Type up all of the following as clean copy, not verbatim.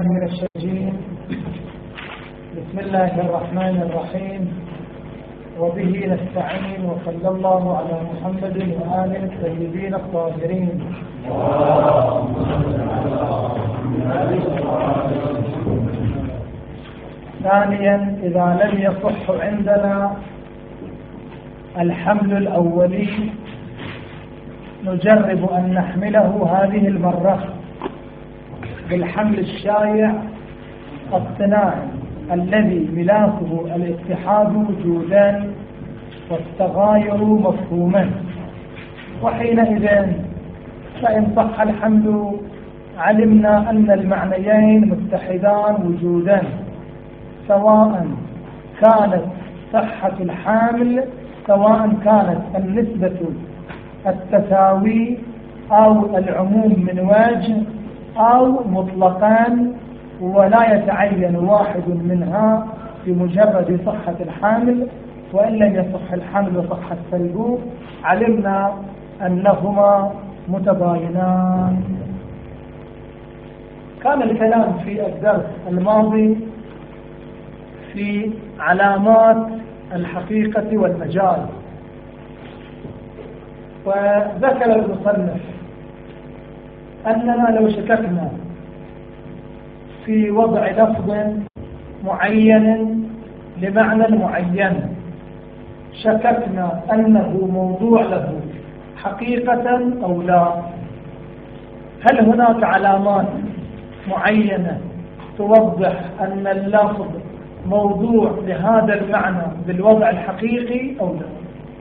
من الشجين. بسم الله الرحمن الرحيم، وبه نستعين، وصلى الله على محمد وآله الطيبين الطاهرين. ثانيا، إذا لم يصح عندنا الحمل الأولي نجرب أن نحمله هذه المرة بالحمل الشائع الصناعي الذي ملاكه الاتحاد وجودا والتغاير مفهوما، وحينئذ فإن صح الحمل علمنا أن المعنيين متحدان وجودا، سواء كانت صحة الحامل سواء كانت النسبة التساوي أو العموم من وجه أو مطلقان، ولا يتعين واحد منها بمجرد صحة الحامل، وإن لم يصح الحمل وصح السلب علمنا أنهما متباينان. كان الكلام في الدرس الماضي في علامات الحقيقة والمجال، وذكر المصنف أننا لو شككنا في وضع لفظ معين لمعنى معين، شككنا أنه موضوع له حقيقة أو لا، هل هناك علامات معينة توضح أن اللفظ موضوع لهذا المعنى بالوضع الحقيقي أو لا؟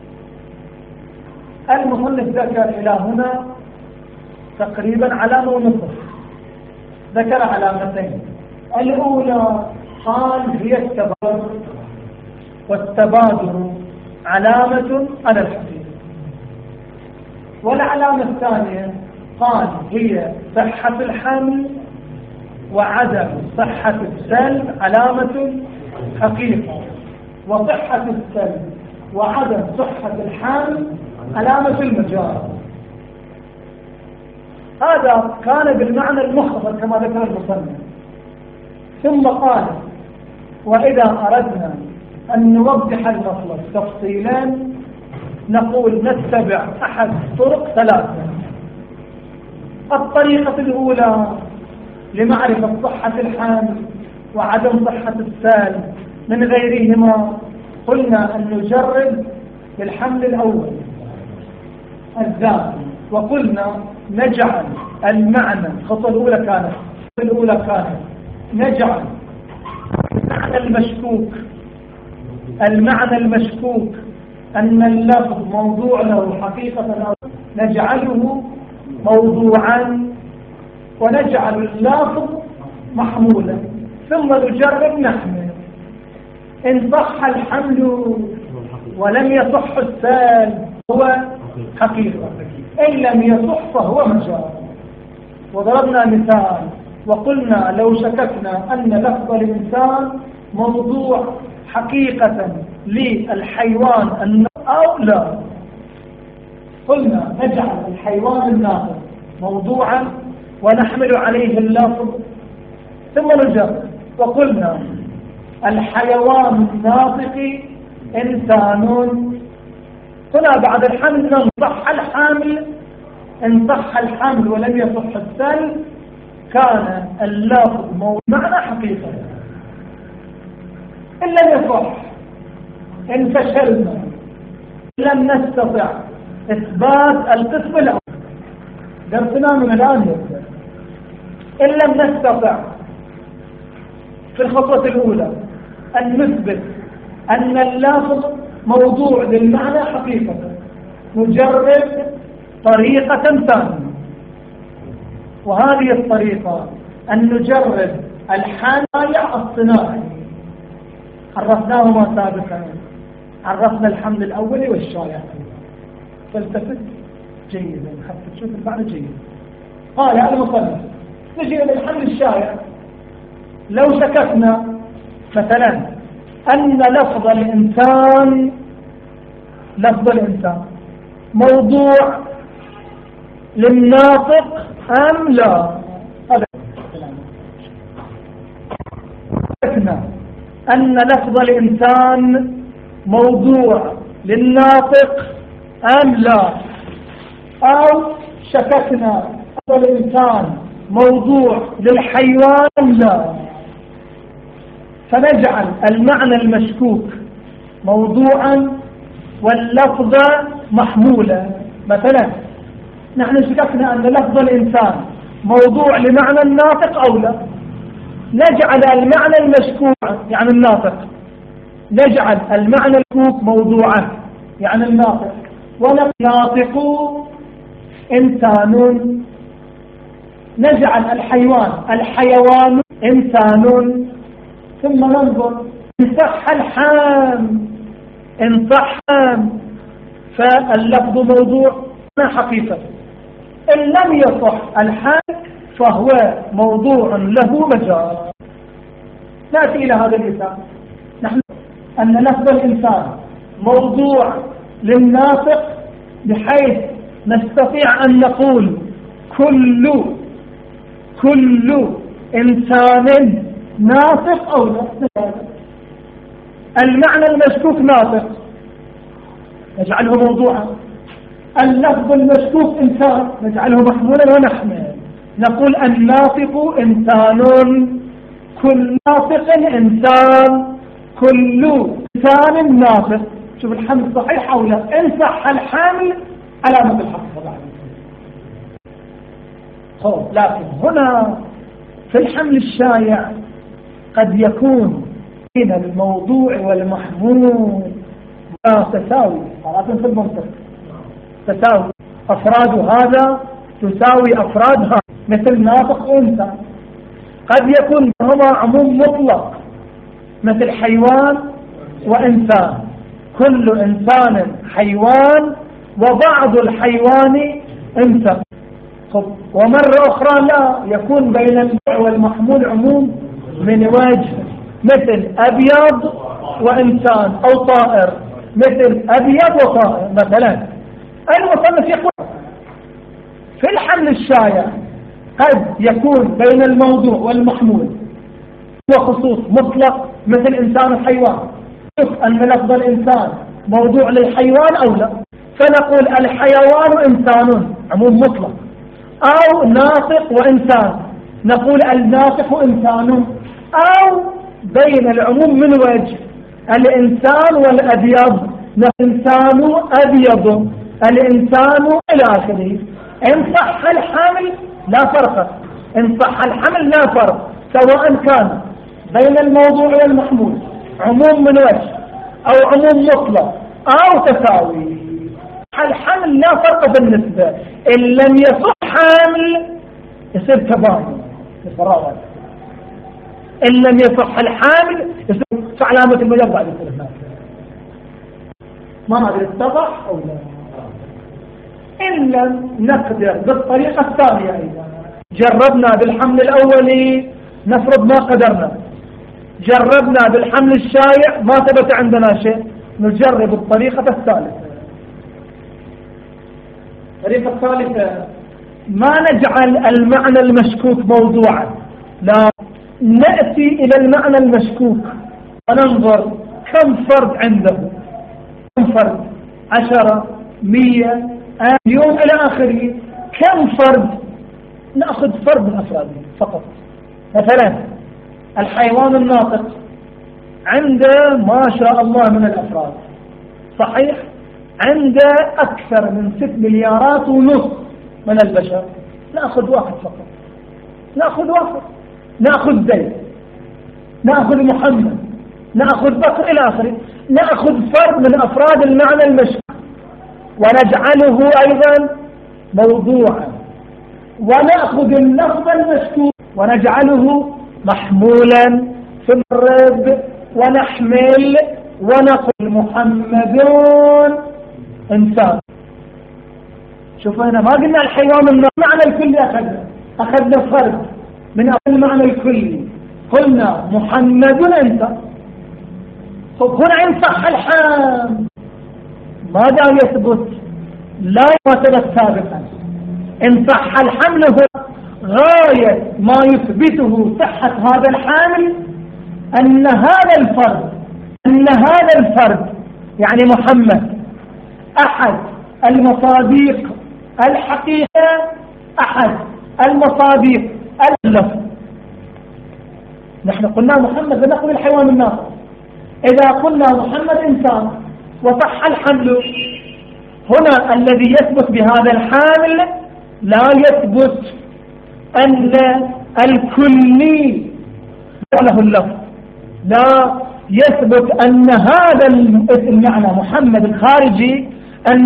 المصنف ذكر إلى هنا تقريبا علامة ونصف، ذكر علامتين. الأولى قال هي التبادر، والتبادر علامة على الحقيقة. والعلامة الثانية قال هي صحة الحمل وعدم صحة السلب علامة حقيقة، وصحة السلب وعدم صحة الحمل علامة المجال. هذا كان بالمعنى المختصر كما ذكر المصنف. ثم قال وإذا أردنا أن نوضح المطلب تفصيلا نقول نتبع أحد طرق ثلاثة. الطريقة الأولى لمعرفة صحة الحمل وعدم صحة السالب من غيرهما، قلنا أن نجرب بالحمل الأول الذاتي، وقلنا نجعل المعنى الخطوة الأولى كانت نجعل المعنى المشكوك أن اللفظ موضوع له حقيقة أو نجعله موضوعا، ونجعل اللفظ محمولا، ثم نجرب نحمل. إن صح الحمل ولم يصح السالب هو حقيقة، إن لم يصح فهو مجال. وضربنا مثال وقلنا لو شككنا أن لفظ الإنسان موضوع حقيقة للحيوان أو لا، قلنا نجعل الحيوان الناطق موضوعا ونحمل عليه اللفظ ثم نجرب، وقلنا الحيوان الناطق إنسان. هنا بعد الحمل صح الحامل، إن صح الحمل ولم يصح السلب كان اللفظ معنى حقيقة. إن لم يصح، إن فشلنا، لم نستطع إثبات القسم الأول، درسنا من الآن يبدأ. إن لم نستطع في الخطوة الأولى أن نثبت أن اللفظ موضوع للمعنى حقيقة، نجرب طريقة ثانية، وهذه الطريقة أن نجرب الحمل الصناعي. عرفناهما سابقا، عرفنا الحمل الأولي والشائع، فالتفت جيدا حتى تشوف المعنى جيدا. قال المصنف نجي إلى الحمل الشائع. لو شككنا مثلا أن لفظ الإنسان موضوع للناطق أم لا، هذا شككنا أن لفظ الإنسان موضوع للناطق أم لا، أو شككنا أن الإنسان موضوع للحيوان أم لا، فنجعل المعنى المشكوك موضوعا واللفظ محمولا. مثلا نحن شككنا أن لفظ الإنسان موضوع لمعنى الناطق أو لا، نجعل المعنى المشكوك يعني الناطق، نجعل المعنى المشكوك موضوعه يعني الناطق، وناطق إنسان، نجعل الحيوان إنسان، ثم ننظر إن صح الحام، إن صح فاللفظ موضوع حقيقة، إن لم يصح الحام فهو موضوع له مجال. نأتي إلى هذا المثال، نحن أن لفظ الإنسان موضوع للناطق بحيث نستطيع أن نقول كل إنسان ناطق أو لا. المعنى المشكوك ناطق نجعله موضوعا، اللفظ المشكوك إنسان نجعله محمولا ونحمل، نقول الناطق إنسان، كل ناطق إنسان، كل إنسان ناطق. شوف الحمل صحيح أو لا، إن صح الحمل علامة الحق طبعا. لكن هنا في الحمل الشائع قد يكون بين الموضوع والمحمول تساوي، قرأتم في المنطق تساوي، أفراد هذا تساوي أفراد هذا، مثل ناطق وإنسان. قد يكون هما عموم مطلق مثل حيوان وإنسان، كل إنسان حيوان وبعض الحيوان إنسان. ومرة أخرى لا، يكون بين الموضوع والمحمول عموم من وجه، مثل أبيض وإنسان أو طائر، مثل أبيض وطائر. مثلا المصنف يقول في الحمل الشائع قد يكون بين الموضوع والمحمول وخصوص مطلق مثل إنسان وحيوان، شوف أن لفظ الإنسان موضوع للحيوان أو لا، فنقول الحيوان إنسان عموم مطلق، أو ناطق وإنسان نقول الناطق إنسان، أو بين العموم من وجه الإنسان والأبيض الإنسان أبيض، الإنسان إلى آخره. إن صح الحمل لا فرق، إن صح الحمل لا فرق، سواء كان بين الموضوع والمحمول عموم من وجه أو عموم مطلق أو تساوي. الحمل لا فرق بالنسبة، إن لم يصح حمل يصير تباين يتراوح، إن لم يصح الحامل يصير علامة المجال بعد الثلاث. ما ندري اتضح أو لا. إن لم نقدر بالطريقة الثانية أيضا، جربنا بالحمل الأولي نفرض ما قدرنا، جربنا بالحمل الشائع ما ثبت عندنا شيء، نجرب الطريقة الثالثة. الطريقة الثالثة ما نجعل المعنى المشكوك موضوعا، لا، نأتي إلى المعنى المشكوك وننظر كم فرد عنده، كم فرد، 10 100 مليون إلى آخره، كم فرد، نأخذ فرد من أفراده فقط. مثلا الحيوان الناطق عنده ما شاء الله من الأفراد، صحيح، عنده أكثر من 6 مليارات ونص من البشر، نأخذ واحد فقط، نأخذ واحد، نأخذ زيد، نأخذ محمد، نأخذ بكر إلى آخره، نأخذ فرد من أفراد المعنى المشكوك ونجعله أيضا موضوعا، ونأخذ اللفظ المشكوك ونجعله محمولا في الرب، ونحمل ونقول محمدون إنسان. شوفوا هنا ما قلنا الحيوان المعنى الكلي، أخذنا فرد من المعنى الكلي، قلنا محمد إنسان. هنا إن صح الحام ماذا يثبت؟ لا يثبت سابقا. إن صح الحمل هو غاية ما يثبته صحة هذا الحامل أن هذا الفرد يعني محمد أحد المصاديق الحقيقة، أحد المصاديق اللفظ. نحن قلنا محمد لنقل الحيوان الناطق. إذا قلنا محمد إنسان وصح الحمل، هنا الذي يثبت بهذا الحامل لا يثبت أن الكلي له اللفظ، لا يثبت أن هذا المعنى محمد الخارجي أن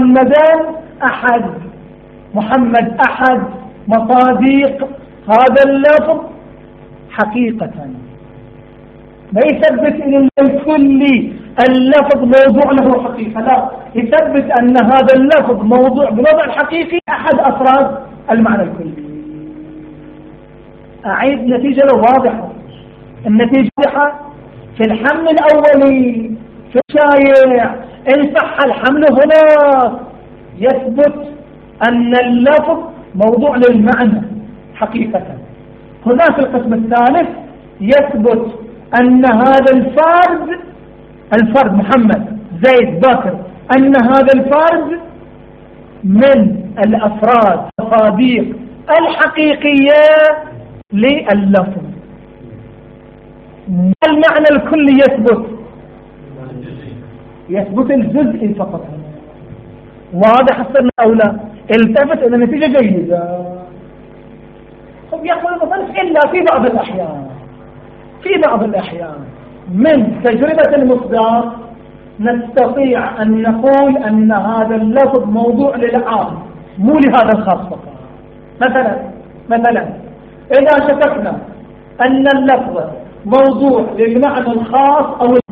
محمد أحد مصاديق هذا اللفظ حقيقة. لا يثبت أن الكلي اللفظ موضوع له حقيقة، لا يثبت أن هذا اللفظ موضوع بوضع الحقيقي أحد أفراد المعنى الكلي. أعيد نتيجة له واضحة. النتيجة واضحة في الحمل الأولي في الشايع إن صح الحمل هنا يثبت أن اللفظ موضوع للمعنى حقيقة. هنا في القسم الثالث يثبت أن هذا الفرد محمد زيد بكر، أن هذا الفرد من الأفراد المصاديق الحقيقية لللفظ. المعنى الكلي يثبت الجزء فقط. واضح الصرنا أو لا؟ التفت إلى نتيجة جيدة. يقول مثلا إلا في بعض الأحيان من تجربة المصدر نستطيع أن نقول أن هذا اللفظ موضوع للعام مو لهذا الخاص فقط. مثلا إذا شككنا أن اللفظ موضوع للمعنى الخاص أو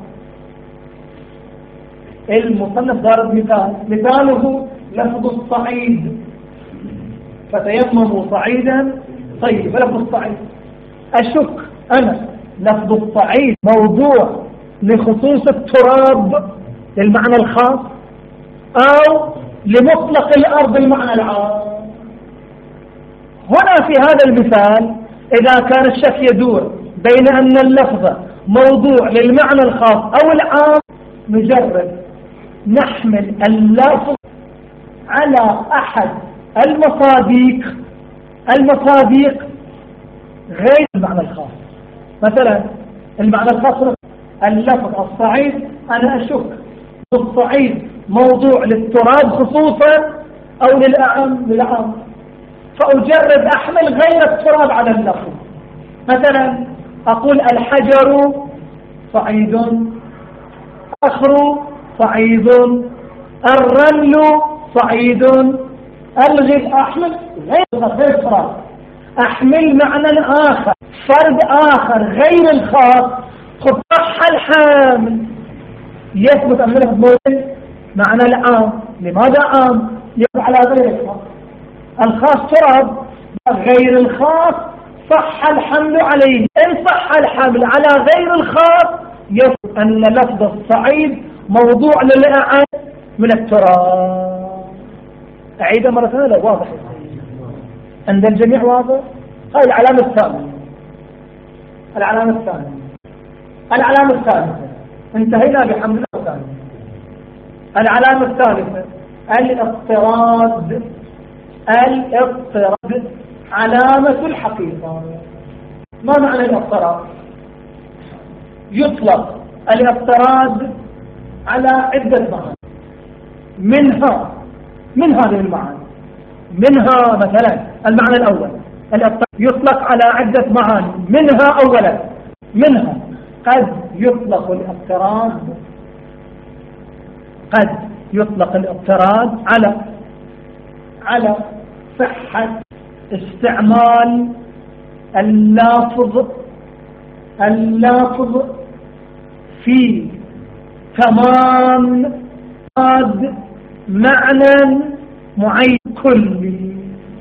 المصنف ضارب مثاله لفظ الصعيد، فتيمموا صعيدا طيب. لفظ الصعيد أشك أنا لفظ الصعيد موضوع لخصوص التراب للمعنى الخاص أو لمطلق الأرض المعنى العام. هنا في هذا المثال إذا كان الشك يدور بين أن اللفظ موضوع للمعنى الخاص أو العام، نجرب نحمل اللفظ على أحد المصاديق غير المعنى الخاص. مثلا المعنى الخاص اللفظ الصعيد، أنا أشك الصعيد موضوع للتراب خصوصا أو للعام، فأجرب أحمل غير التراب على اللفظ. مثلا أقول الحجر صعيد، الصخر صعيد، الرمل صعيد، الغد أحمل غير التراب، أحمل معنى آخر فرد آخر غير الخاص. خذ صح الحامل يثبت أن له معنى العام. لماذا عام؟ يقع على غير الخاص. الخاص تراب، غير الخاص صح الحمل عليه. إن صح الحمل على غير الخاص يثبت أن لفظ الصعيد موضوع للأعان من التراب. أعيد مرة ثانية لو واضح عند الجميع واضح. هاي العلامة الثالثة انتهينا بحمد الله الثاني. العلامة الثالثة الاضطراد علامة الحقيقة. ما معنى الاضطراد؟ يطلق الاضطراد على عدة معاني، من هذه المعاني منها مثلا المعنى الأول الاضطراد يطلق على عدة معاني. منها قد يطلق الاضطراد على صحة استعمال اللافظ في تمام معنى معين كلي.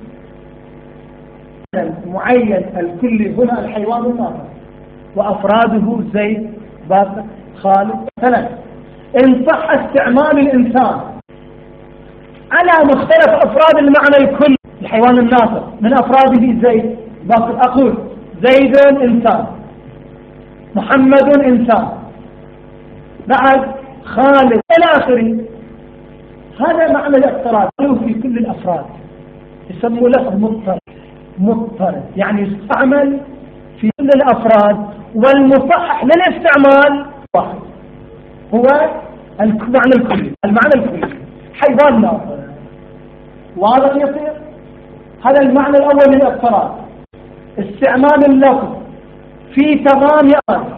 المعين الكلي هنا الحيوان الناطق وأفراده زيد بكر خالد. مثلا إن صح استعمال الإنسان على مختلف أفراد المعنى الكلي الحيوان الناطق من أفراده زيد بكر، أقول زيد إنسان محمد إنسان، بعد خالد إلى آخره. هذا معنى الاضطراد في كل الأفراد، يسموه لفظ مضطرد، يعني يستعمل في كل الأفراد، والمصحح للاستعمال واحد، هو المعنى الكلي. حيوان ناطق، واضح يصير. هذا المعنى الأول للاضطراد، استعمال اللفظ في تمام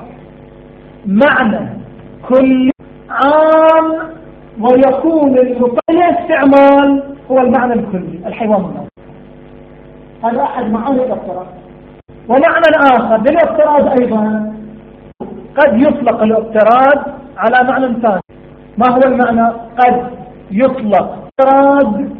معنى كل عام، ويكون الاستعمال هو المعنى الكلي، الحيوان الناطق. هذا أحد معاني الاضطراد. ومعنى آخر للاضطراد أيضا، قد يطلق الاضطراد على معنى ثاني. ما هو المعنى؟ قد يطلق اضطراد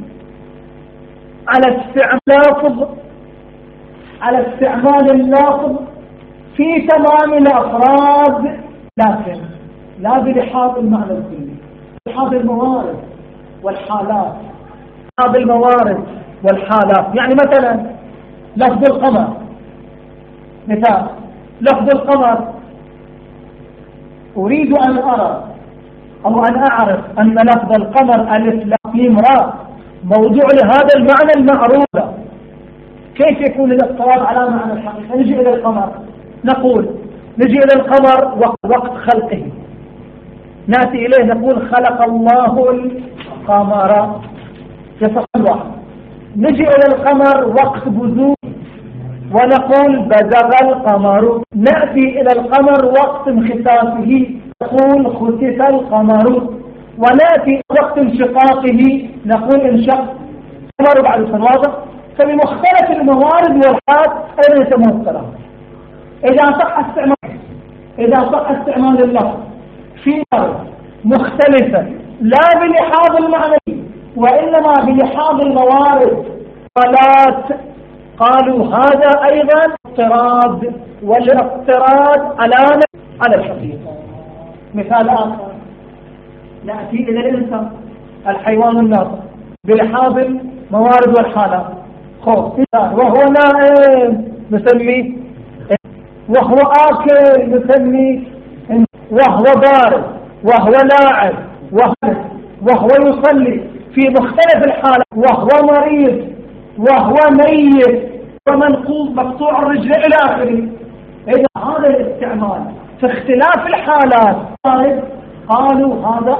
على استعمال اللفظ في تمام الأفراد، لكن لا بلحاظ المعنى الكلي، بلحاظ الموارد والحالات. يعني مثلا لفظ القمر، مثال لفظ القمر، أريد أن أرى أو أن أعرف أن لفظ القمر ألف لام راء موضوع لهذا المعنى المعروف. كيف يكون الاضطراد على معنى الحقيقة؟ نجي إلى القمر، نجي إلى القمر وقت خلقه، نأتي إليه نقول خلق الله القمر، يصح الواحد. نجي إلى القمر وقت بزوغ ونقول بزغ القمر. نأتي إلى القمر وقت انخسافه نقول خسف القمر. ونأتي وقت انشقاقه نقول انشق القمر بعد الواضح. فبمختلف الموارد والحالات أين يسمى اضطراد. إذا صح استعمال اللفظ في موارد مختلفة لا بلحاظ المعنى وإنما بلحاظ الموارد، قالوا هذا أيضا اضطراد، والاضطراد على الحقيقة. مثال آخر، نأتي إلى الإنسان الحيوان الناطق بلحاظ الموارد والحالات. وهو نائم نسميه، وهو آكل نسميه، وهو بارد، وهو لاعب، وهو يصلي في مختلف الحالات، وهو مريض، وهو ميت، ومنقوض مقطوع الرجل إلى آخره. إذا هذا الاستعمال في اختلاف الحالات قالوا هذا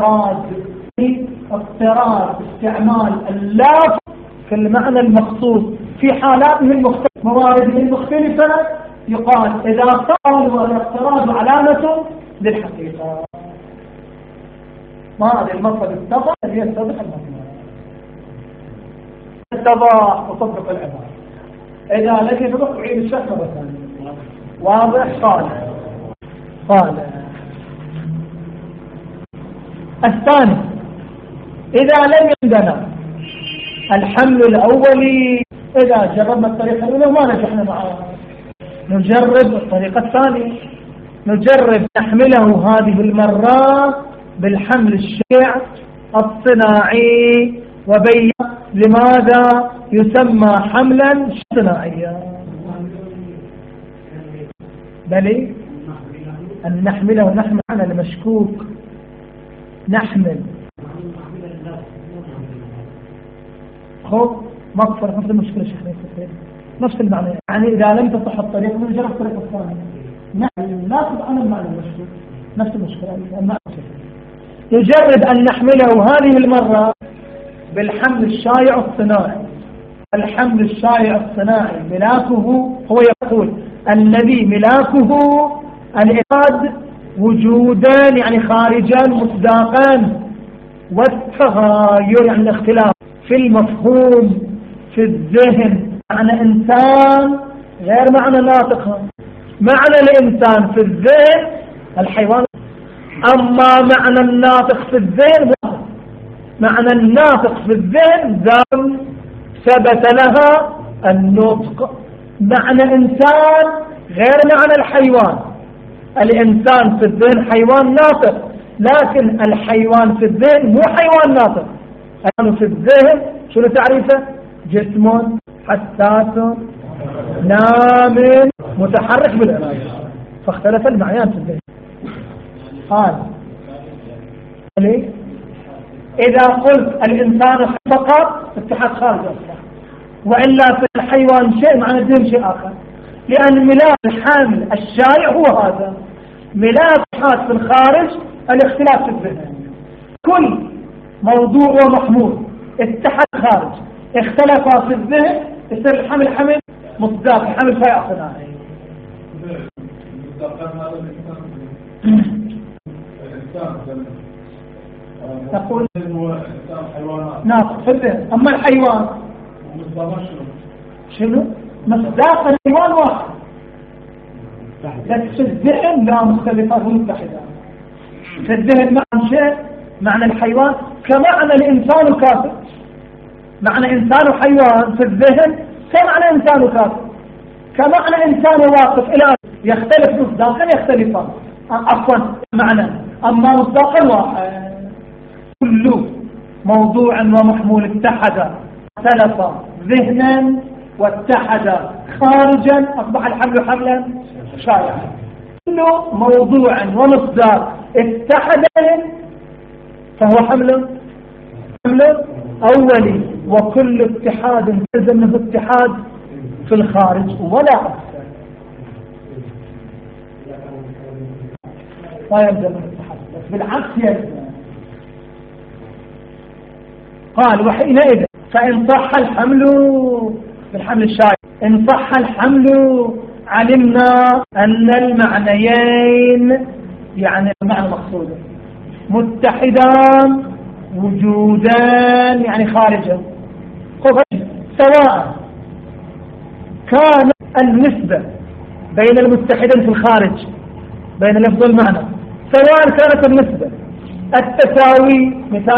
اضطراد استعمال اللفظ في المعنى المخصوص في حالاته المختلفة، موارده المختلفة. يقال إذا قالوا الاضطراد علامة للحقيقة. ما هذا المطلب التضح هي يتضح المطلب التضح وصدق العبارة. إذا لم يتضح عيد الشك مرة ثانية. واضح؟ قال الثاني، إذا لم عندنا الحمل الأولي، إذا جربنا الطريقة الأولى وما نجحنا معها نجرب الطريقة الثانية، نجرب نحمله هذه المرة بالحمل الشائع الصناعي. وبين لماذا يسمى حملا صناعيا، بل أن نحمله نحن على المشكوك، نحمل مغفر نفس المشكلة شيخنا، نفس المعنى. يعني إذا لم تصح الطريق نجرب الطريقة الثانية، ناخذ عن المعنى المشكوك، نفس المشكلة. يجرب أن نحمله هذه المرة بالحمل الشائع الصناعي. الحمل الشائع الصناعي ملاكه، هو يقول الذي ملاكه الإعاد وجودان يعني خارجان مصداقان، والتغاير يعني الاختلاف في المفهوم في الذهن. معنى إنسان غير معنى ناطق، معنى الإنسان في الذهن الحيوان، أما معنى الناطق في الذهن معنى الناطق في الذهن ذات ثبت لها النطق. معنى إنسان غير معنى الحيوان. الإنسان في الذهن حيوان ناطق، لكن الحيوان في الذهن مو حيوان ناطق. الحيوان في الذهن شنو تعريفه؟ جسم حساس نام متحرك بالإرادة. فاختلف المعيان في الذهن. قال ليه؟ إذا قلت الإنسان فقط اتحاد خارج أصلا، وإلا في الحيوان شيء معنى الذهن شيء آخر، لأن ملاك الحامل الشائع هو هذا. ملاك الاتحاد في الخارج الاختلاف في الذهن. كل موضوع ومحمول اتحد خارج اختلفا في الذهن يصير الحمل حمل مصداق، حمل فائع صناعي. تقول ناطق في الذهن، أما الحيوان شنو؟ مصداق الحيوان واحد، بس في الذهن لا، مختلفات ومتحدة. في الذهن معنى شيء، معنى الحيوان كمعنى الإنسان كافر. معنى إنسان وحيوان في الذهن كمعنى إنسان كافر، كمعنى إنسان واقف إلى يختلف مصداقا، يختلفان عفوا معنى، أما مصداقا واحد. كل موضوع ومحمول اتحد اختلف ذهنا واتحد خارجا أصبح الحمل حملا شائعا. كل موضوع ومصداق اتحد فهو حمل أولي، وكل اتحاد يلزم منه اتحاد في الخارج ولا أكثر، لا يلزم منه اتحاد، بس بالعكس يلزم. قال وحينئذ فإن صح الحمل بالحمل الشائع، إن صح الحمل علمنا أن المعنيين، يعني المعنى المقصود، متحدان وجودان يعني خارجا، سواء كان النسبة بين المتحدين في الخارج بين اللفظ والمعنى، سواء كانت النسبة التساوي،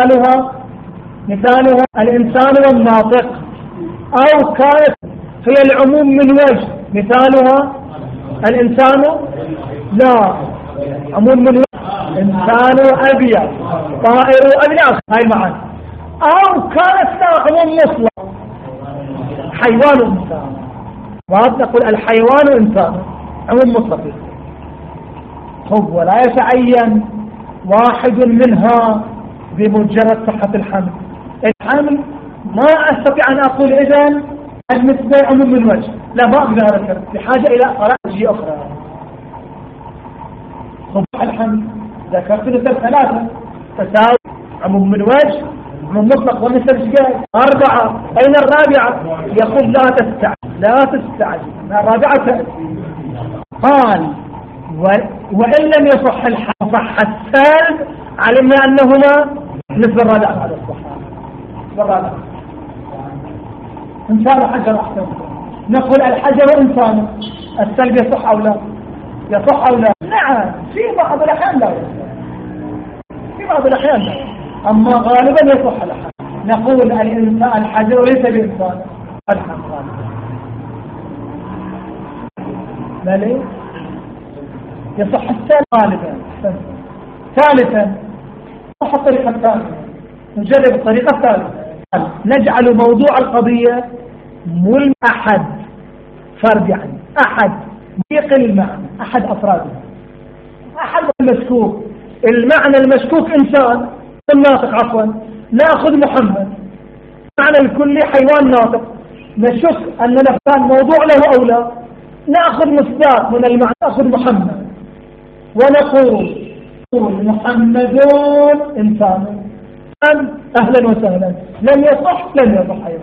مثالها الإنسان والناطق، أو كانت هي العموم من وجه، مثالها الإنسان لا عموم من وجه، إنسان أبيض طائر أبيض، هاي معنا، أو كانت لا عموم مطلق، حيوان وإنسان، وهذا نقول الحيوان وإنسان عموم مطلق. ولا يتعين واحد منها بمجرد صحة الحمل. الحمل ما أستطيع أن أقول إذن النسبة عموم من وجه، لا، ما أقدر أذكر، بحاجة إلى أراجي أخرى. صحة الحمل ذكرت نسب ثلاثة، تساوي، عموم من وجه، عموم مطلق، ونسب شقاء 4. أين الرابعة؟ يقول لا تستعجل، الرابعة تأتي. قال وإن لم يصح الحمل صح السالب، علمنا أنهما نسبة الرابعة على الصحة. إن شاء الله حجر أحسن. نقول الحجر إنسان، السلب يصح أو لا؟ يصح أو لا؟ نعم، في بعض الأحيان لا يصح، في بعض الأحيان لا، أما غالبا يصح الحجر. نقول الإنسان الحجر ليس بإنسان، الحجر غالبا. لا ليه؟ يصح السلب غالبا. ثالثا صح الطريقة الثانية، نجرب الطريقة الثالثة، نجعل موضوع القضية أحد فرد، يعني أحد يقل المعنى، أحد أفرادها، أحد المشكوك. المعنى المشكوك إنسان الناطق، عفوا، نأخذ محمد، معنى الكلي حيوان ناطق، نشك أن كان موضوع له أو لا، نأخذ مصداق من المعنى، نأخذ محمد ونقول محمدون إنسان، أهلا وسهلا. لم يصح أيضا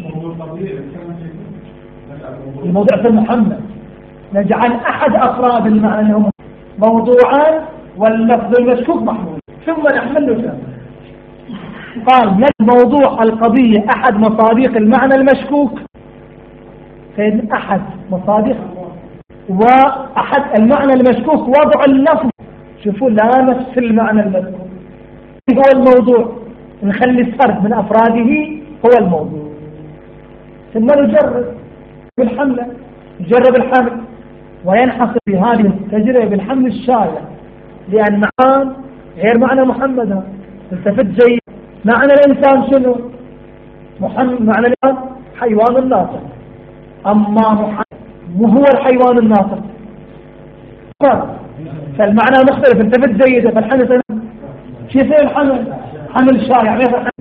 الموضوع في محمد، نجعل أحد أفراد المعنى لهم موضوعان واللفظ المشكوك محمول، ثم نحمل له. قال موضوع القضية أحد مصادق المعنى المشكوك، فإن أحد مصادق وأحد المعنى المشكوك وضع اللفظ، شوفوا لا نفس المعنى المذكور هو الموضوع، نخلي الفرد من أفراده هو الموضوع، ثم نجرب بالحملة، نجرب الحمل، وينحصر في هذه التجربة بالحمل الشائع، لأن معنى غير معنى محمد. التفت جيد، معنى الإنسان شنو؟ محمد معنى الإنسان حيوان الناطق، أما محمد مو هو الحيوان الناطق، فالمعنى مختلف. انتبه جيدة. فالحمل شو يصير الحمل؟ حمل شائع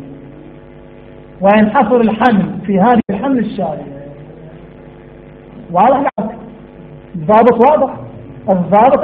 وينحصر الحمل في هذه الحمل الشائع. واضح لك؟ الضابط واضح. الضابط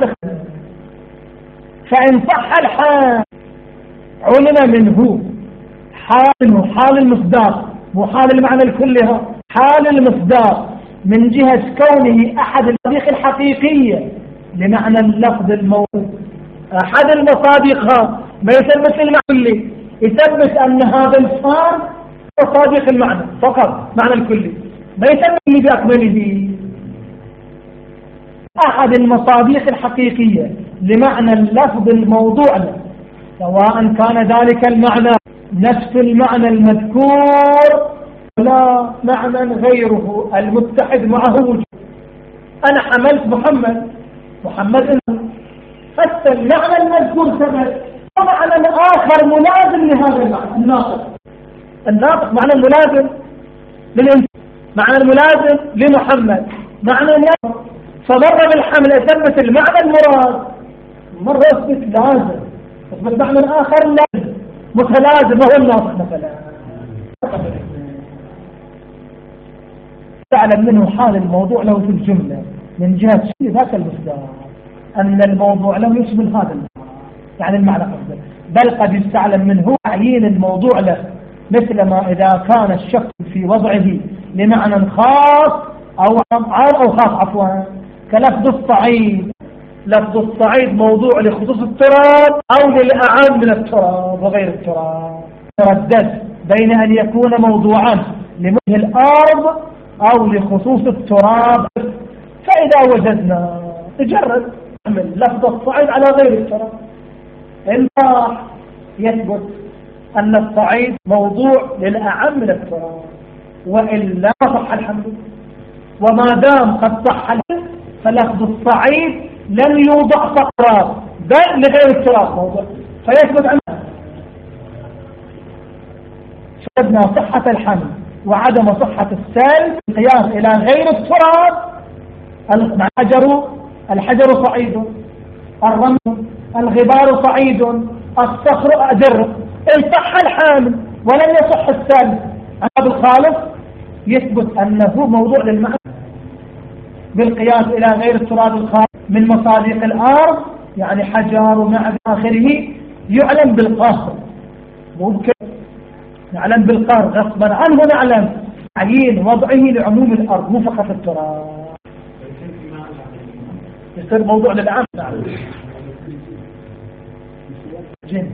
فإن صح الحال علم منه حال المصداق، مو حال المعنى الكلها، حال المصداق من جهة كونه أحد المصادق الحقيقية لمعنى اللفظ الموجود. أحد المصادق ما يثبت المعنى، يثبت أن هذا الفعل مصادق المعنى فقط، معنى الكلي، ما يثبت اللي بأكمله. أحد المصادق الحقيقية لمعنى اللفظ الموضوع له، سواء كان ذلك المعنى نفس المعنى المذكور لا معنى غيره المتحد معه وجود. أنا حملت محمد حتى المعنى المذكور ثبت، ومعنى آخر ملازم لهذا المعنى. الناطق معنى ملازم للإنسان، معنى الملازم لمحمد، معنى الناطق. فمرة بالحمل أثبت المعنى المراد، مرة أثبت لازم، أثبت معنى آخر لازم متلازم وهو الناطق مثلا. تعلم منه حال الموضوع له في الجملة من جهة ذاك المصداق أن الموضوع له يشمل هذا المعنى، يعني المعنى قصده. بل قد يستعلم منه تعيين الموضوع له، مثل ما إذا كان الشك في وضعه لمعنى خاص أو خاص عفوا، كلفظ الصعيد. لفظ الصعيد موضوع لخصوص التراب أو للأعم من التراب وغير التراب. تردد بين أن يكون موضوعا لمده الأرض أو لخصوص التراب. فإذا وجدنا تجرد لفظ الصعيد على غير التراب، إنه يثبت أن الصعيد موضوع للأعم من التراب، وإلا صح الحمد. وما دام قد صح الحمد فلفظ الصعيد لن يوضع فقرات بل لغير التراب موضوع، فيثبت عنه. شهدنا صحة الحمل وعدم صحة السلب القياس إلى غير التراب. الحجر صعيد، الرمل الغبار صعيد، الصخر أجر. إن صح الحامل ولم يصح السلب هذا الخالص يثبت أنه موضوع للمعنى بالقياس إلى غير التراب الخالص من مصادق الأرض، يعني حجر ومع آخره. يعلم بالقهر، ممكن نعلم بالقهر غصبا عنه، نعلم تعيين وضعه لعموم الأرض مو فقط التراب. يصير موضوع للعام. جن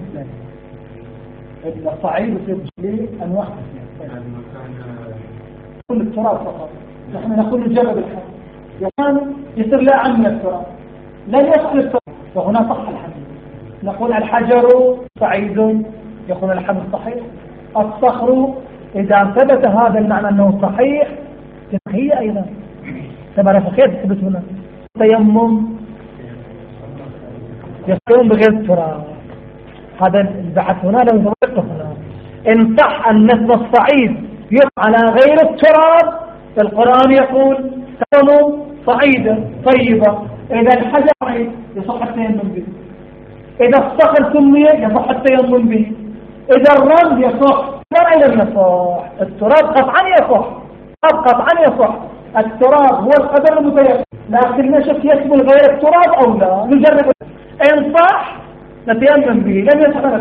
الصعيد يصير جلي أنواع كل التراب فقط. نحن نقول نجرب الحال يعني يصير لا عم من التراب، لن يصل التراب، وهنا صح الحمل. نقول الحجر صعيد، يكون الحمل صحيح. الصخر إذا ثبت هذا المعنى أنه صحيح هي أيضا تبارك خير تثبت هنا. تيمم يقوم بغير التراب، هذا البحث هنا لو يتوقف هنا. إن صح أن نسب الصعيد يقع على غير التراب، القرآن يقول تيمم صعيدا طيبة. إذا الحجر صعيد يصح التيمم به، إذا الصخر سمي يصح التيمم به، إذا الرمل يصح. لا إلى النصح التراب قطعا يصح، قطعا يصح. التراب هو القدر المتيقن، لكن نشك يشمل غير التراب أو لا، نجرب. إن صح نتيمم به، لم يصح.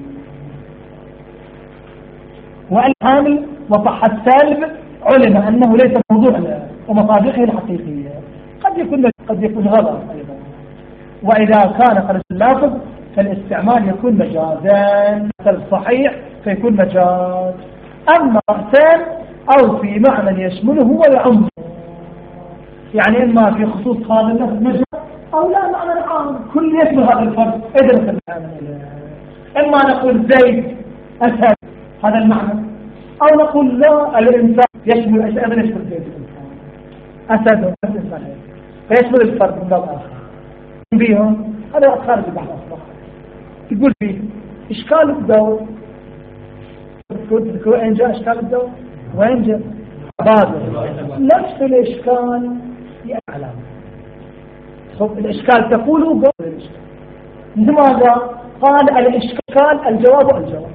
والحامل وصح السالب علم أنه ليس موضوع ومصادقه الحقيقية. قد يكون غلط أيضا. وإذا كان قد اللافظ فالاستعمال يكون مجازا، الصحيح فيكون مجاز. أما رأسان أو في معنى يشمله ويعم، يعني إما في خصوص هذا اللفظ مجاز أو لا معنى عام كل يشمل هذا الفرد. ادرس المعنى. إما نقول زيد أسد هذا المعنى، أو نقول لا الإنسان يشمل أيضا يشمل زيد الإنسان، أسد الإنسان فيشمل الفرد من باب آخر بيهم. هذا خارج البحث أصلا. تقول فيه إشكال الدور، تذكروا وين جاء إشكال الدور؟ وين جاء؟ نفس الإشكال يعلم خب الإشكال تقول قول الإشكال. لماذا؟ قال الإشكال الجواب الجواب.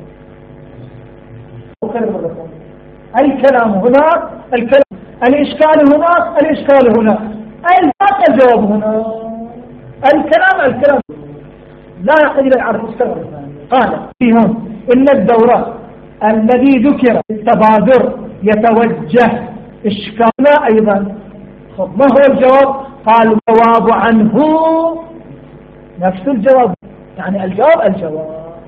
الكلام هناك الكلام، الإشكال هناك الإشكال هناك، الجواب هنا، الكلام لا يحتاج إلى العرض. قال فيهم إن الدورة الذي ذكر التبادر يتوجه إشكالنا أيضا. خب ما هو الجواب؟ قال الجواب عنه نفس الجواب، يعني الجواب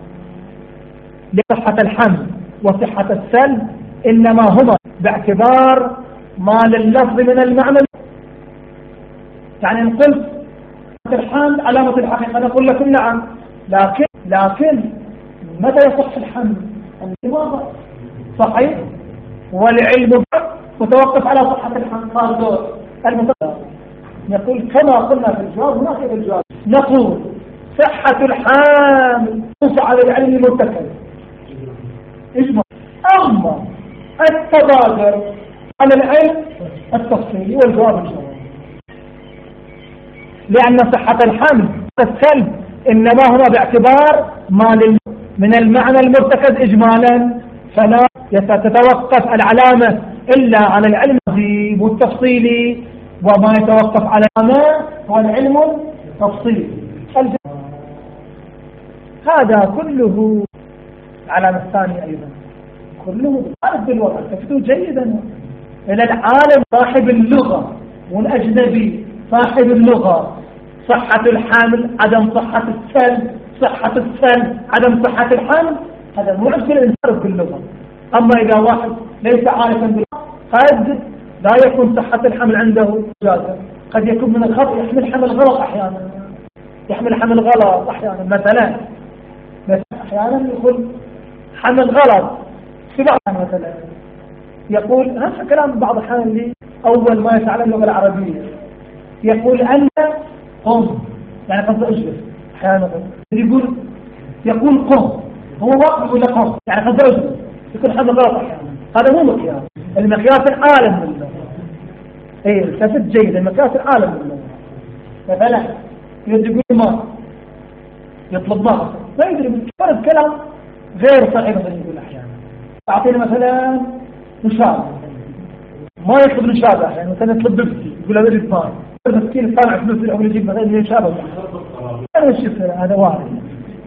لصحة الحمل وصحة السلب إنما هما باعتبار ما لللفظ من المعنى. يعني إن قلت الحمل علامة الحقيقة نقول لكم نعم، لكن متى يصح الحمل؟ الجواب صحيح والعلم متوقف على صحة الحمل. نقول كما قلنا في الجواب هناك في الجواب نقول صحة الحامل توقف على العلم المتكلم إجماع، أما التبادر على العلم التفصيلي والجواب الجواب، لأن صحة الحمل السلب إنما هو باعتبار ما من المعنى المرتكز إجمالا، فلا تتوقف العلامة إلا على العلم والتفصيلي، وما يتوقف على ما هو العلم التفصيلي. هذا كله العلامة الثانية أيضا كله عارف بالوضع. تفتوا جيدا إلى العالم صاحب اللغة والأجنبي صاحب اللغة، صحة الحامل عدم صحة السلب، صحة السلب عدم صحة الحمل، هذا مو مشكلة إنسان باللغة. أما إذا واحد ليس عارفا باللغة قد لا يكون صحة الحمل عنده جازة، قد يكون من الخطأ يحمل حمل غلط أحيانا، يحمل حمل غلط أحيانا، مثلا أحيانا يقول حمل غلط في بعض، مثلا يقول هذا كلام بعض الأحيان لي أول ما يتعلم اللغة العربية يقول أنت قم، يعني قصد أجلس، أحيانا يقول قم، هو وقت يقول لك قم يعني قصد أجلس، يكون حمل غلط أحيانا. هذا مو مقياس، المقياس العالم من اللغة. ايه التفت جيد، المقياس العالم من اللغة. مثلا يقول ما يطلب ما يدري فرد كلام غير صحيح، مثلا يقول احيانا اعطينا مثلا مشابه، ما يطلب مشابه احيانا، مثلا يطلب بيبسي يقول هذا الاسمان مسكين طالع فلوس الاول يجيب مثلا مشابه، هذا الشيء هذا وارد.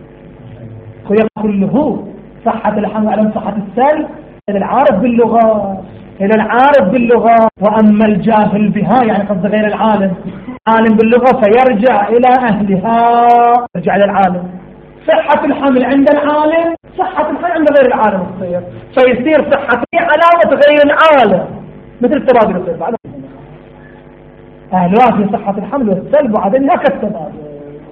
كله صحة الحمل على صحة السلب إلى العارف باللغة، إلى العارف باللغة. وأما الجاهل بها يعني قصد غير العالم، عالم باللغة فيرجع إلى أهلها، يرجع إلى العالم. صحة الحمل عند العالم، صحة الحمل عند غير العالم تصير، فيصير صحة علامة غير العالم مثل التبادل يصير بعد أهلها في صحة الحمل والسلب وعدم لا كالتبادل.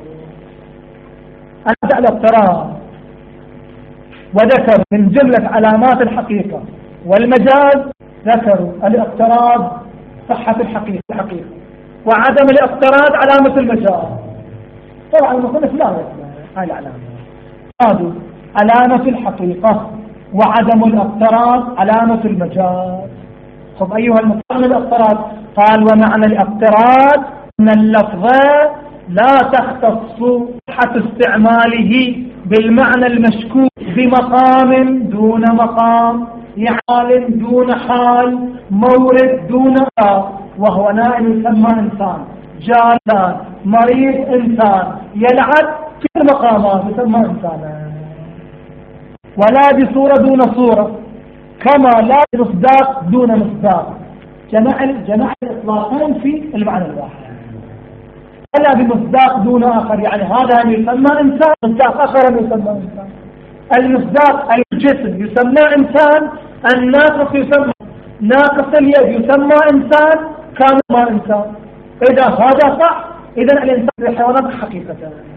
أنا على الاضطراب وذكر من جملة علامات الحقيقة والمجاز، ذكروا الاضطراد صحة الحقيقة وعدم الاضطراد علامة المجاز. طبعا المصنف لا يسمع هاي العلامة، هذه علامة الحقيقة وعدم الاضطراد علامة المجاز. طب أيها المعنى الاضطراد؟ قال ومعنى الاضطراد أن اللفظ لا تختص صحة استعماله بالمعنى المشكوك بمقام دون مقام، حال دون حال، مورد دون وهو نائم يسمى إنسان، جالس مريض إنسان، يلعب في المقامات يسمى إنسانا، ولا بصورة دون صورة، كما لا بمصداق دون مصداق، جمع الإطلاقين في المعنى الواحد، ولا بمصداق دون آخر، يعني هذا يسمى إنسان، مصداق آخر يسمى إنسان. المصداق الجسم يسمى إنسان، الناقص يسمى ناقص اليد يسمى إنسان، كامل ما إنسان. إذا هذا صح إذا الإنسان في الحيوانات حقيقة.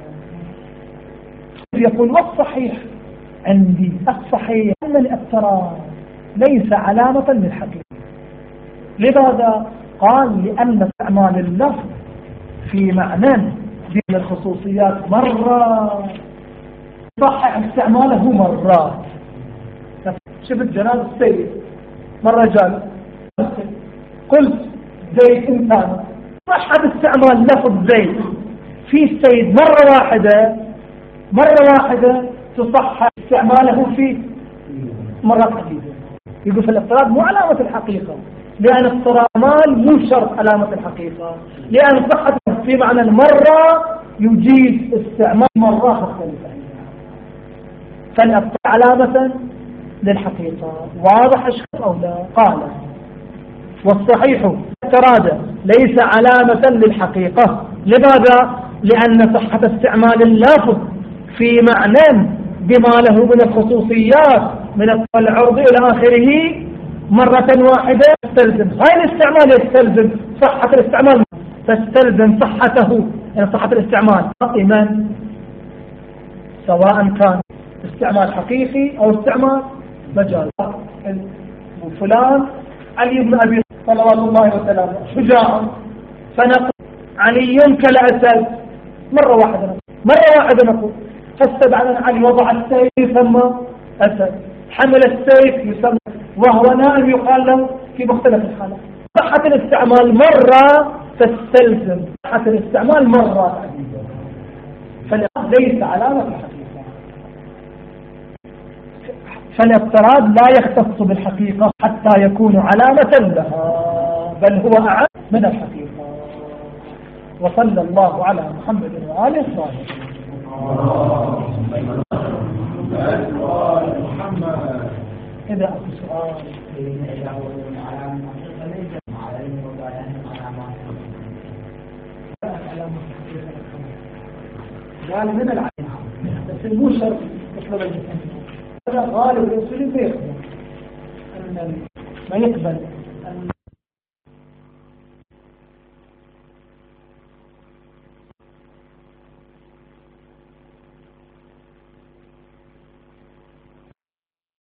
يقول والصحيح عندي الصحيح أن الاضطراب ليس علامة للحقيقة. لماذا؟ قال لأن استعمال اللفظ في معنى من الخصوصيات مرة صحح استعماله مرات. شفت جناب السيد مرة جال قلت زيد إنسان، صحة استعمال لفظ زيد في السيد مرة واحدة تصح استعماله في مرات عديدة. يقول في الافتراض مو علامة الحقيقة، لأن الاستعمال مو شرط علامة الحقيقة، لأن صحة في معنى المرة يجيز استعمال مرات مختلفة، فالافتراض علامة للحقيقة. واضح أشخاص أو لا؟ قال والصحيح الافتراض ليس علامة للحقيقة. لماذا؟ لأن صحة استعمال اللفظ في معنى بما له من الخصوصيات من العرض إلى آخره مرة واحدة تستلزم غير الاستعمال، يستلزم صحة الاستعمال، تستلزم صحته، يعني صحة الاستعمال قائما سواء كان استعمال حقيقي أو استعمال مجازي. وفلان علي بن أبي صلوات الله وسلامه شجاع، فنقول علي كالأسد مرة واحدة نقول فاستبعد علي وضع السيف يسمى أسد، حمل السيف يسمى، وهو نائم يقال له في مختلف الحالات. صحة الاستعمال مرة تستلزم صحة الاستعمال مرة، فليس علامة الحقيقة. فالافتراض لا يختص بالحقيقة حتى يكون علامة لها، بل هو أعم من الحقيقة. وصلى الله على محمد وآله الصالحين. إذا أكو سؤال قال من العلم بس مو شرط هذا غالب الرسول بيخبر أن ما يقبل